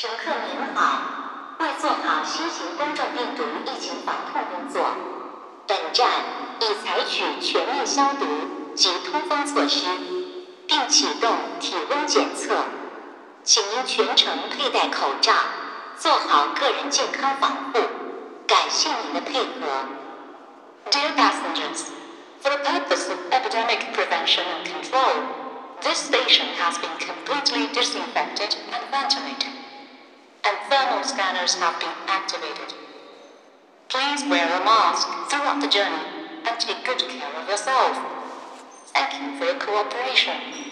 乘客您好，为做好新型冠状病毒疫情防控工作，本站已采取全面消毒及通风措施，并启动体温检测。请您全程佩戴口罩，做好个人健康防护。感谢您的配合。Dear passengers, for the purpose of epidemic prevention and control, this station has been completely disinfected and ventilated, and thermal scanners have been activated. Please wear a mask throughout the journey and take good care of yourself. Thank you for your cooperation.